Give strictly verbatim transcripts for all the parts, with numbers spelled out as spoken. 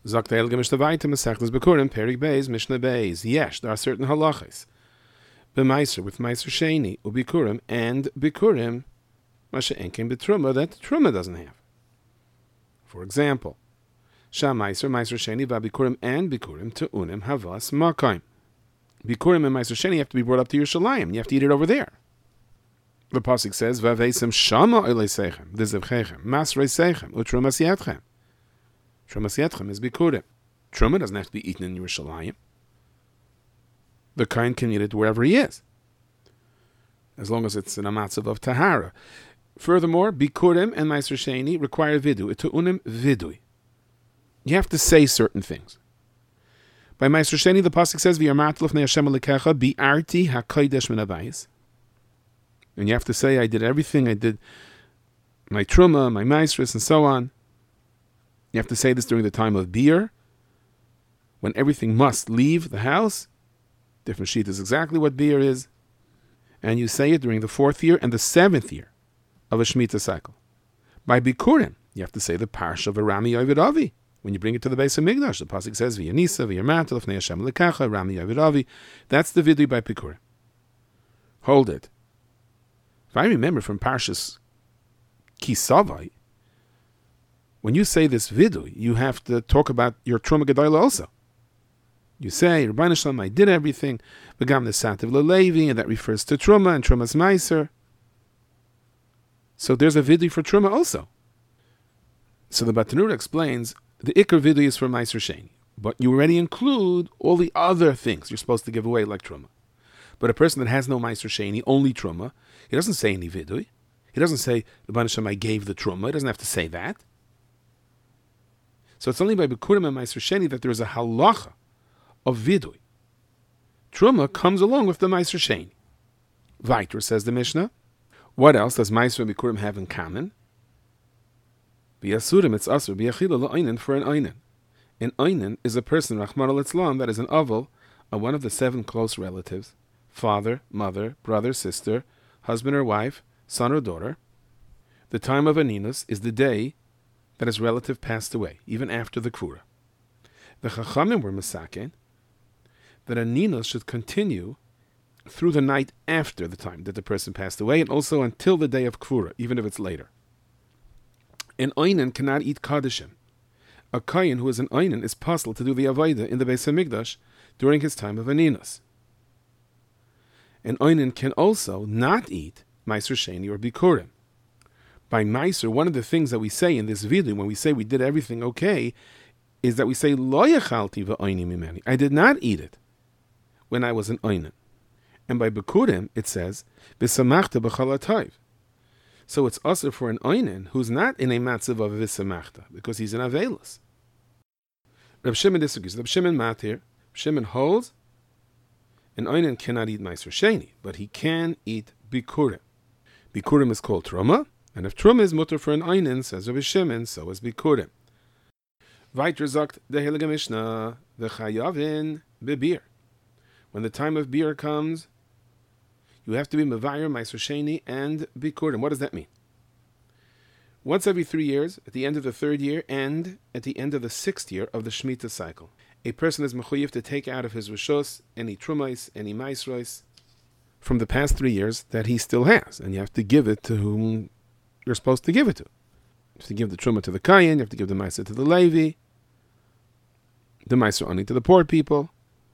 Sagt der Helge Mishnah weiter, Masechtas Bikurim, Perik Beis, Mishnah Beis. Yes, there are certain halachas. B'maiser, with Maiser Sheni, Ubikurim, and Bikurim, Masha Enkim B'truma, that Truma doesn't have. For example, Sham Maiser, Maiser Sheni, V'Bikurim, and Bikurim, Te'unim, Havas, Makayim. Bikurim and Maiser Sheni have to be brought up to Yerushalayim. You have to eat it over there. The pasuk says, "Vaveisim shama eleisechem, dezevchechem, masrei sechem, utrumas yetchem." Trumas yetchem is bikurim. Truma doesn't have to be eaten in Yerushalayim. The kohen can eat it wherever he is, as long as it's in a matzav of tahara. Furthermore, bikurim and meiser sheni require vidu. Etuunim vidui. You have to say certain things. By meiser sheni, the pasuk says, "V'yarmat lefnei Hashem elikecha bi'arti hakodesh min habayis." And you have to say, I did everything. I did my truma, my maestris, and so on. You have to say this during the time of beer, when everything must leave the house. Different sheet is exactly what beer is. And you say it during the fourth year and the seventh year of a Shemitah cycle. By Bikurim, you have to say the parsha of Rami Yovid Avi. When you bring it to the base of Migdash, the pasuk says, V'yanisa, v'yarmat, l'fnei Hashem l'kacha, Rami Yovid Avi. That's the vidui by Bikurim. Hold it. If I remember from Parshas Kisavai, when you say this vidu, you have to talk about your Truma Gedola also. You say, Rabbeinu Shalom, I did everything, V'gam nesativ l'levi, and that refers to Truma and Trumas Meiser. So there's a vidu for Truma also. So the Batanura explains, the Ikar vidu is for Meiser Sheni, but you already include all the other things you're supposed to give away like Truma. But a person that has no Meiser Sheni, only Truma, he doesn't say any vidui. He doesn't say, Rabbeinu Hashem, I gave the Truma. He doesn't have to say that. So it's only by Bikurim and Meiser Sheni that there is a halacha of vidui. Truma comes along with the Meiser Sheni. Weiter, says the Mishnah. What else does Meiser and Bikurim have in common? B'yasurim, it's asur, b'yachila la'aynin, for an aynin. An aynin is a person, Rachmana litzlan, that is an aval of one of the seven close relatives. Father, mother, brother, sister, husband or wife, son or daughter. The time of Aninus is the day that his relative passed away, even after the Kvura. The Chachamim were Masaken that Aninus should continue through the night after the time that the person passed away, and also until the day of Kvura, even if it's later. An Oinen cannot eat Kadishim. A Kayin who is an Oinen is possible to do the Avaida in the Beis HaMikdash during his time of Aninus. An Oinen can also not eat Meiser Sheni or Bikurim. By Meiser, one of the things that we say in this video, when we say we did everything okay, is that we say, Lo yachalti v'oini mimeni. I did not eat it when I was an Oinen. And by Bikurim, it says, V'samachta b'chalatayv. So it's also for an Oinen who's not in a matzav of V'samachta, because he's an Avelis. Reb Shimon disagrees. Reb Shimon matir. Shimon holds, an Oinen cannot eat Meiser Sheni, but he can eat Bikurim. Bikurim is called Truma, and if Truma is mutter for an Oinen, says Rabbi Shimon, so is Bikurim. Weiter sagt the Heilige Mishnah, V'chayavin bebir. When the time of beer comes, you have to be Mevayer, Meiser Sheni, and Bikurim. What does that mean? Once every three years, at the end of the third year, and at the end of the sixth year of the Shemitah cycle, a person is mechuyev to take out of his rishos any trumais, any maisros from the past three years that he still has, and you have to give it to whom you're supposed to give it to. You have to give the truma to the kayin, you have to give the maisa to the levi, the maisa only to the poor people,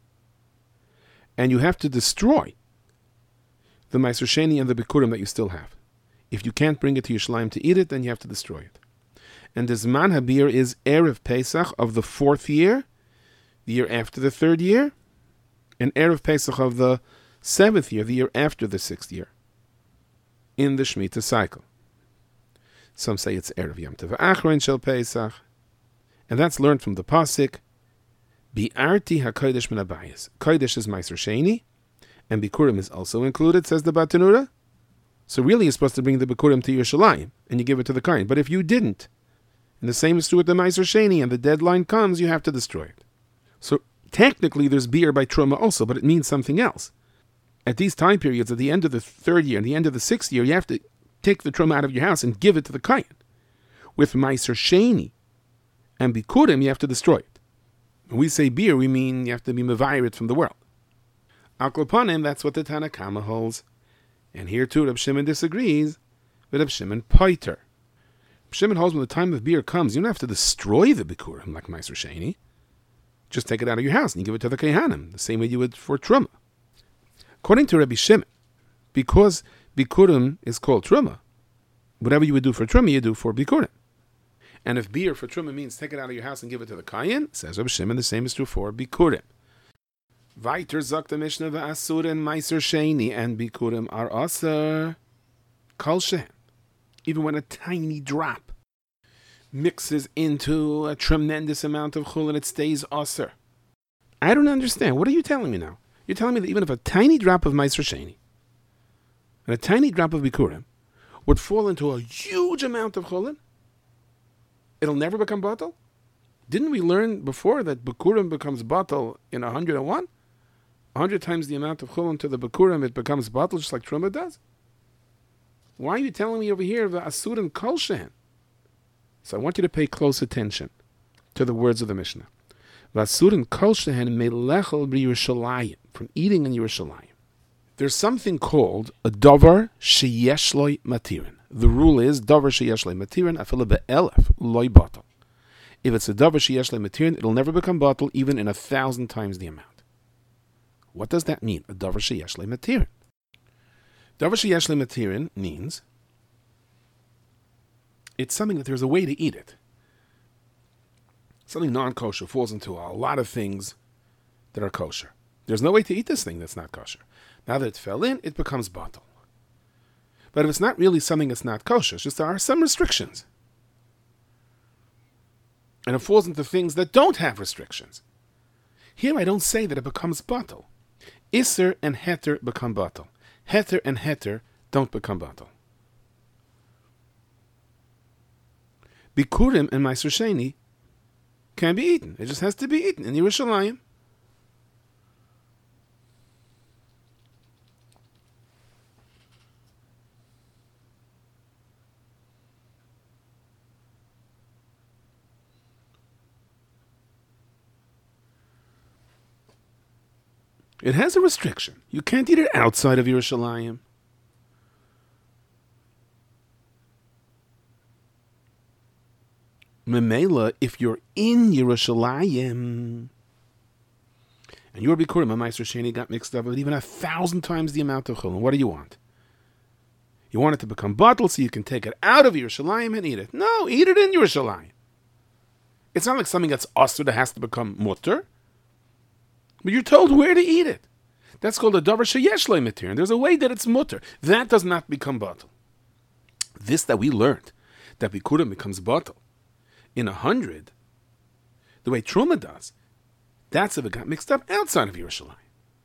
and you have to destroy the meiser sheni and the bikurim that you still have. If you can't bring it to Yerushalayim to eat it, then you have to destroy it. And the Zman Habir is Erev Pesach of the fourth year, the year after the third year, and Erev Pesach of the seventh year, the year after the sixth year, in the Shemitah cycle. Some say it's Erev Yom Tov Achron Shel Pesach, and that's learned from the Pasuk, Bi'arti HaKodesh Min HaBayis. Kodesh is Meiser Sheni, and Bikurim is also included, says the Batanura. So really you're supposed to bring the Bikurim to Yerushalayim, and you give it to the Kohen. But if you didn't, and the same is true with the Meiser Sheni, and the deadline comes, you have to destroy it. So technically there's beer by Truma also, but it means something else. At these time periods, at the end of the third year and the end of the sixth year, you have to take the Truma out of your house and give it to the Kohen. With Meiser Sheni and Bikurim, you have to destroy it. When we say beer, we mean you have to be mevayirit from the world. Al Klopanim, that's what the Tanna Kama holds. And here too, Reb Shimon disagrees with Reb Shimon Poiter. Reb Shimon holds when the time of beer comes, you don't have to destroy the Bikurim like Meiser Sheni. Just take it out of your house and you give it to the Kehanim, the same way you would for Truma. According to Rabbi Shimon, because Bikurim is called Truma, whatever you would do for Truma, you do for Bikurim. And if beer for Truma means take it out of your house and give it to the Kayan, says Rabbi Shimon, the same is true for Bikurim. Weiter sagt the Mishnah v'asur and Meiser Sheni and Bikurim are aser kol shehem. Even when a tiny drop mixes into a tremendous amount of chulin, it stays aser. I don't understand. What are you telling me now? You're telling me that even if a tiny drop of Meiser Sheni and a tiny drop of Bikurim would fall into a huge amount of chulin, it'll never become batal? Didn't we learn before that Bikurim becomes batal in one hundred one? one hundred times the amount of chulin to the Bikurim, it becomes batal just like Truma does? Why are you telling me over here the asur and kol shehem? So I want you to pay close attention to the words of the Mishnah. Vasur and kol shehem melechel b'Yerushalayim, from eating in Yerushalayim. There's something called a davar sheyesh loy matirin. The rule is davar sheyesh loy matirin afilu be'elef loy batal. If it's a davar sheyesh loy matirin, it'll never become batal even in a thousand times the amount. What does that mean? A davar sheyesh loy matirin. Davar sheyesh loy matirin means it's something that there's a way to eat it. Something non-kosher falls into a lot of things that are kosher. There's no way to eat this thing that's not kosher. Now that it fell in, it becomes batal. But if it's not really something that's not kosher, it's just there are some restrictions. And it falls into things that don't have restrictions. Here I don't say that it becomes batal. Isser and heter become batal. Heter and heter don't become batal. Bikurim and Meiser Sheni can be eaten. It just has to be eaten in Yerushalayim. It has a restriction. You can't eat it outside of Yerushalayim. Memela, if you're in Yerushalayim and your Bikurim and Meiser Sheni got mixed up with even a thousand times the amount of chulin, what do you want? You want it to become batal so you can take it out of Yerushalayim and eat it. No, eat it in Yerushalayim. It's not like something that's asur that has to become mutter. But you're told where to eat it. That's called a davar sheyesh lo matirin. There's a way that it's mutter. That does not become batal. This that we learned, that Bikurim becomes batal in a hundred, the way Truma does, that's if it got mixed up outside of Yerushalayim.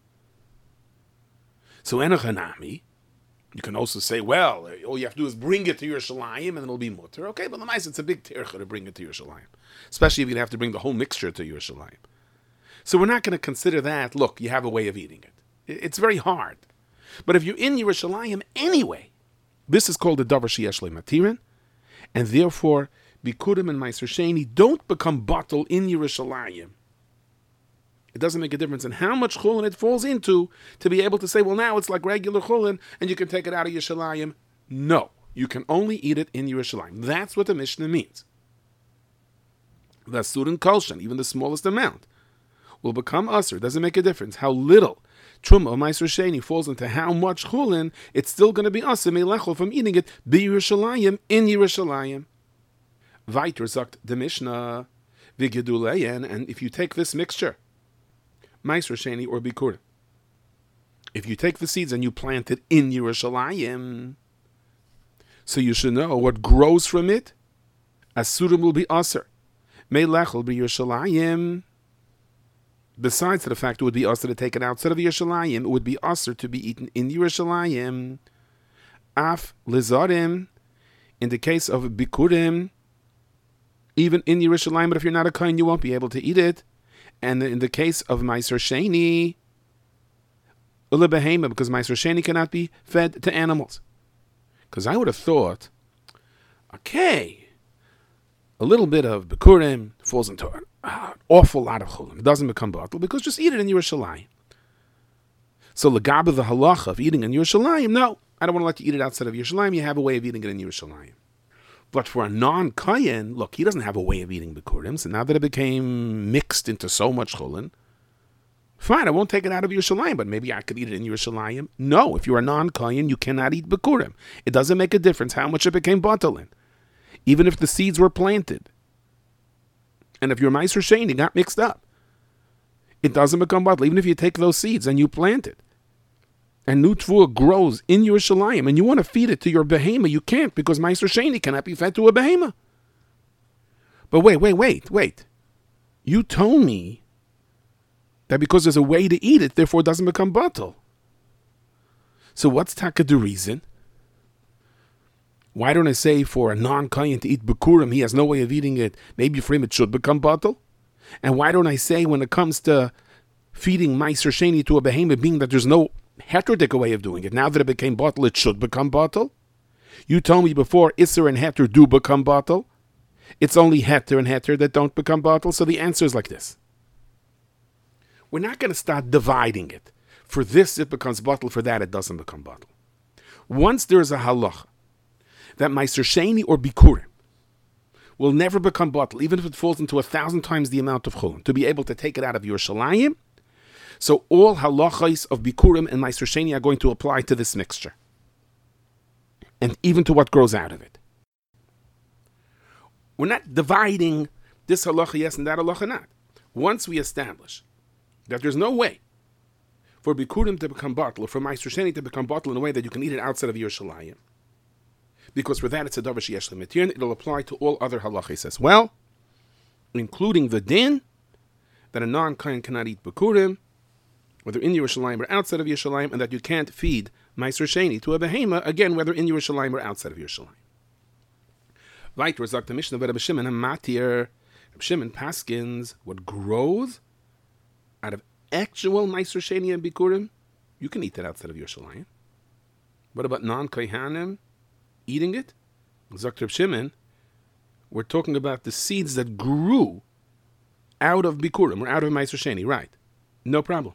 So enochanami, you can also say, well, all you have to do is bring it to Yerushalayim and it'll be mutter. Okay, but the mice, it's a big tercha to bring it to Yerushalayim, especially if you have to bring the whole mixture to Yerushalayim. So we're not going to consider that, look, you have a way of eating it. It's very hard. But if you're in Yerushalayim anyway, this is called the davar sheyesh lo matirin, and therefore Bikurim and Meiser Sheni don't become batal in Yerushalayim. It doesn't make a difference in how much chulin it falls into to be able to say, well, now it's like regular chulin and you can take it out of Yerushalayim. No, you can only eat it in Yerushalayim. That's what the Mishnah means. The asur and kol shehem, even the smallest amount, will become asur. It doesn't make a difference how little Truma or Meiser Sheni falls into how much chulin, it's still going to be asur melechol from eating it be Yerushalayim in Yerushalayim. Weiter sagt the Mishnah, v'geduleyen, and if you take this mixture, Meiser Sheni or Bikurim, if you take the seeds and you plant it in Yerushalayim, so you should know what grows from it, asurim will be asur, melechol be Yerushalayim. Besides the fact it would be asur to take it outside of Yerushalayim, it would be asur to be eaten in Yerushalayim. Af lizarim, in the case of Bikurim, even in Yerushalayim, but if you're not a kohen, you won't be able to eat it. And in the case of Meiser Sheni, ule behema, because Meiser Sheni cannot be fed to animals. Because I would have thought, okay, a little bit of Bikurim falls into a, awful lot of chulin. It doesn't become batal because just eat it in Yerushalayim. So legaba the halacha of eating in Yerushalayim, no, I don't want to let you eat it outside of Yerushalayim. You have a way of eating it in Yerushalayim. But for a non-kayin, look, he doesn't have a way of eating bikurim. So now that it became mixed into so much chulin, fine, I won't take it out of Yerushalayim, but maybe I could eat it in Yerushalayim. No, if you're a non-kayin, you cannot eat bikurim. It doesn't make a difference how much it became batal in, even if the seeds were planted. And if your Meiser Sheni got mixed up, it doesn't become batal, even if you take those seeds and you plant it. And new tvua grows in Yerushalayim, and you want to feed it to your behema, you can't, because Meiser Sheni cannot be fed to a behema. But wait, wait, wait, wait. You told me that because there's a way to eat it, therefore it doesn't become batal. So what's taka the reason? Why don't I say for a non-kayin to eat bikurim, he has no way of eating it, maybe for him it should become batal? And why don't I say when it comes to feeding Meiser Sheni to a behema, being that there's no heterotic way of doing it, now that it became batal, it should become batal? You told me before, Isser and Heter do become batal. It's only Heter and Heter that don't become batal. So the answer is like this. We're not going to start dividing it. For this, it becomes batal. For that, it doesn't become batal. Once there is a halacha that Meiser Sheni or Bikurim will never become batal, even if it falls into a thousand times the amount of chulin, to be able to take it out of Yerushalayim, so all halachas of Bikurim and Meiser Sheni are going to apply to this mixture, and even to what grows out of it. We're not dividing this halacha yes and that halacha not. Once we establish that there's no way for Bikurim to become batal, or for Meiser Sheni to become batal in a way that you can eat it outside of Yerushalayim, because for that it's a davar sheyesh l'mitir, and it'll apply to all other halachas as well, including the din that a non-kain cannot eat Bikurim, whether in Yerushalayim or outside of Yerushalayim, and that you can't feed Meiser Sheni to a behema, again, whether in Yerushalayim or outside of Yerushalayim. Right, Razak the Mishnah, but Reb Shimon and Matir, Reb Shimon paskins, what grows out of actual Meiser Sheni and Bikurim, you can eat that outside of Yerushalayim. What about non-Kohanim eating it? Razak Reb Shimon, we're talking about the seeds that grew out of Bikurim or out of Meiser Sheni, right? No problem.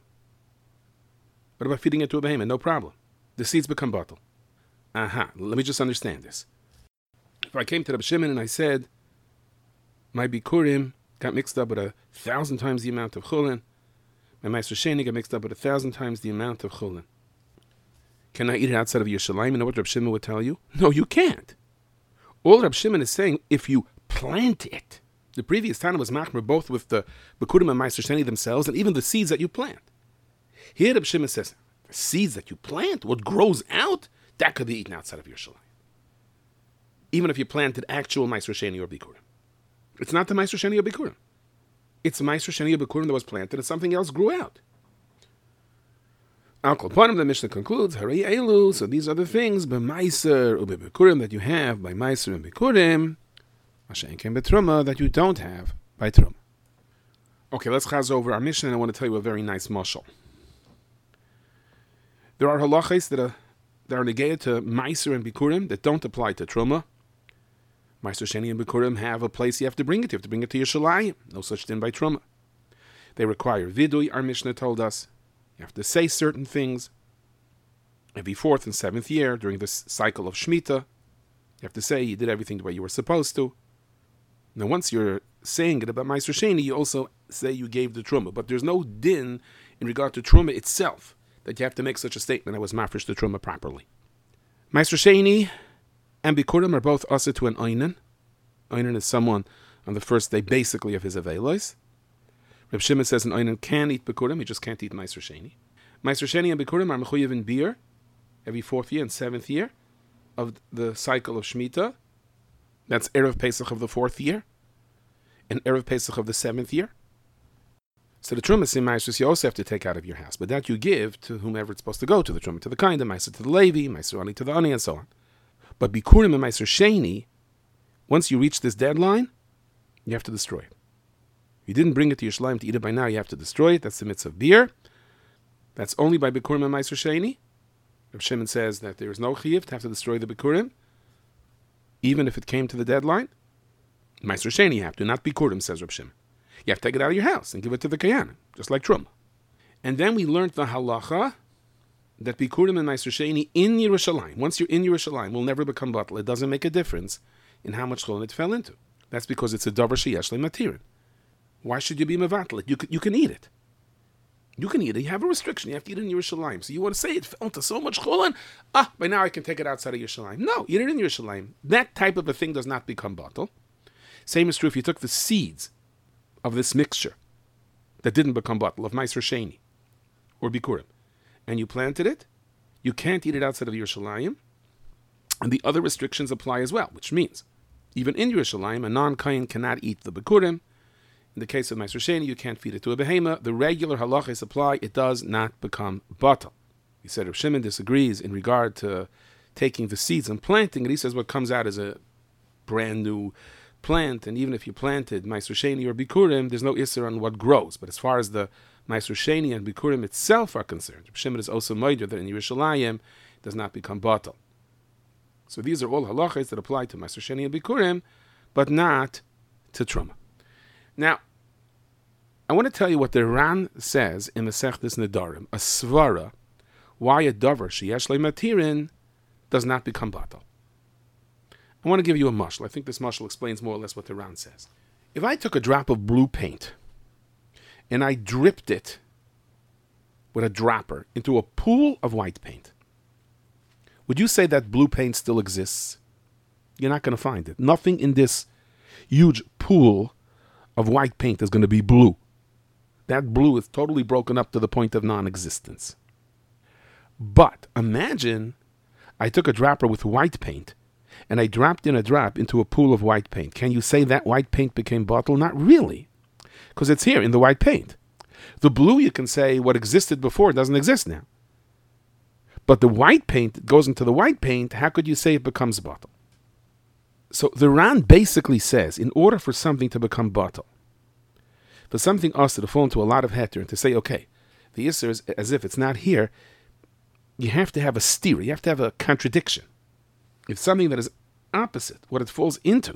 What about feeding it to a behemoth? No problem. The seeds become batal. Aha, let me just understand this. If I came to Reb Shimon and I said, my Bikurim got mixed up with a thousand times the amount of chulin, my Meiser Sheni got mixed up with a thousand times the amount of chulin, can I eat it outside of Yerushalayim? You know what Reb Shimon would tell you? No, you can't. All Reb Shimon is saying, if you plant it, the previous Tana was machmer both with the Bikurim and Meiser Sheni themselves, and even the seeds that you plant. Here Reb Shimon says, the seeds that you plant, what grows out, that could be eaten outside of Yerushalayim, even if you planted actual Meiser Sheni or Bikurim. It's not the Meiser Sheni or Bikurim. It's the Meiser Sheni or Bikurim that was planted, and something else grew out. Al Kol Panim, the Mishnah concludes, Harei Elu, so these are the things, b'Meiser or b'Bikurim, that you have by Meiser and Bikurim, Mashen Ken b'Truma, that you don't have by Truma. Okay, let's chaz over our Mishnah, and I want to tell you a very nice mashal. There are halachas that are, that are negated to Meiser and Bikurim that don't apply to Truma. Meiser Sheni and Bikurim have a place you have to bring it. You have to bring it to Yerushalayim. No such thing by Truma. They require vidui, our Mishnah told us. You have to say certain things every fourth and seventh year during this cycle of Shemitah. You have to say you did everything the way you were supposed to. Now, once you're saying it about Meiser Sheni, you also say you gave the Truma. But there's no din in regard to Truma itself that you have to make such a statement that was mafresh the Truma properly. Meiser Sheni and Bikurim are both asa to an Einan. Einan is someone on the first day basically of his Avelos. Reb Shimon says an Einan can eat Bikurim, he just can't eat Meiser Sheni. Meiser Sheni and Bikurim are mechuyev in beer every fourth year and seventh year of the cycle of Shemitah. That's Erev Pesach of the fourth year and Erev Pesach of the seventh year. So the Trumas in Meiser you also have to take out of your house, but that you give to whomever it's supposed to go to, the Truma to the kind, the Meiser to the Levi, Meiser Ani to the Ani, and so on. But Bikurim and Meiser Sheni, once you reach this deadline, you have to destroy it. If you didn't bring it to Yerushalayim to eat it by now, you have to destroy it. That's the mitzvah of beer. That's only by Bikurim and Meiser Sheni. Reb Shimon says that there is no chiyuv to have to destroy the Bikurim, even if it came to the deadline. Meiser Sheni you have to, not Bikurim, says Reb Shimon. You have to take it out of your house and give it to the Kayanim, just like Truma. And then we learned the halacha that Bikurim and Meiser Sheni in Yerushalayim, once you're in Yerushalayim, will never become batal. It doesn't make a difference in how much chulin it fell into. That's because it's a davar sheyesh lematirin. Why should you be mevatel it? You can, you can eat it. You can eat it. You have a restriction. You have to eat it in Yerushalayim. So you want to say it fell into so much chulin, ah, by now I can take it outside of Yerushalayim. No, eat it in Yerushalayim. That type of a thing does not become batal. Same is true if you took the seeds of this mixture that didn't become batal, of Meiser Sheni or Bikurim, and you planted it, you can't eat it outside of Yerushalayim, and the other restrictions apply as well, which means even in Yerushalayim, a non-Kayin cannot eat the Bikurim. In the case of Meiser Sheni, you can't feed it to a behema. The regular halachas apply, it does not become batal. He said Rav Shimon disagrees in regard to taking the seeds and planting it. He says what comes out is a brand new plant, and even if you planted Meiser Sheni or Bikurim, there's no isser on what grows. But as far as the Meiser Sheni and Bikurim itself are concerned, Rav Shimon is also moider that in Yerushalayim it does not become batal. So these are all halachas that apply to Meiser Sheni and Bikurim, but not to Truma. Now, I want to tell you what the Ran says in Masechtas Nedarim, a svara, why a davar sheyesh lematirin does not become batal. I want to give you a mashal. I think this mashal explains more or less what the Ran says. If I took a drop of blue paint and I dripped it with a dropper into a pool of white paint, would you say that blue paint still exists? You're not going to find it. Nothing in this huge pool of white paint is going to be blue. That blue is totally broken up to the point of non-existence. But imagine I took a dropper with white paint and I dropped in a drop into a pool of white paint. Can you say that white paint became batal? Not really, because it's here in the white paint. The blue, you can say what existed before doesn't exist now. But the white paint goes into the white paint, how could you say it becomes batal? So the Ran basically says, in order for something to become batal, for something else to fall into a lot of heter and to say, okay, the Isser is as if it's not here, you have to have a stira, you have to have a contradiction. If something that is opposite what it falls into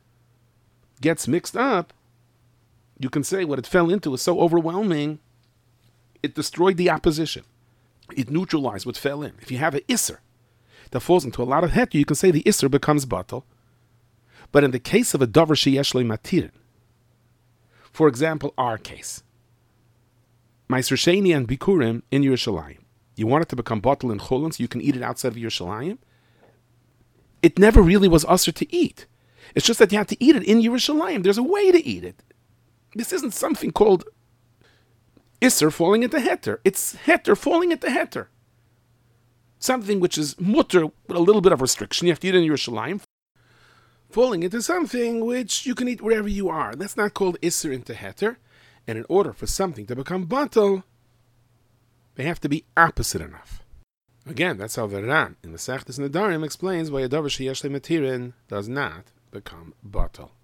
gets mixed up, you can say what it fell into is so overwhelming, it destroyed the opposition. It neutralized what fell in. If you have an Isser that falls into a lot of heter, you can say the Isser becomes batal. But in the case of a davar sheyesh lematirin, for example, our case, Meiser Sheni and Bikurim in Yerushalayim, you want it to become batal in Chulin so you can eat it outside of Yerushalayim? It never really was usher to eat. It's just that you have to eat it in Yerushalayim. There's a way to eat it. This isn't something called Isser falling into heter. It's heter falling into heter. Something which is mutter with a little bit of restriction. You have to eat it in Yerushalayim. Falling into something which you can eat wherever you are. That's not called Isser into heter. And in order for something to become batal, they have to be opposite enough. Again, that's how the Ran in the Masechtas Nedarim explains why a davar sheyesh lematirin does not become batal.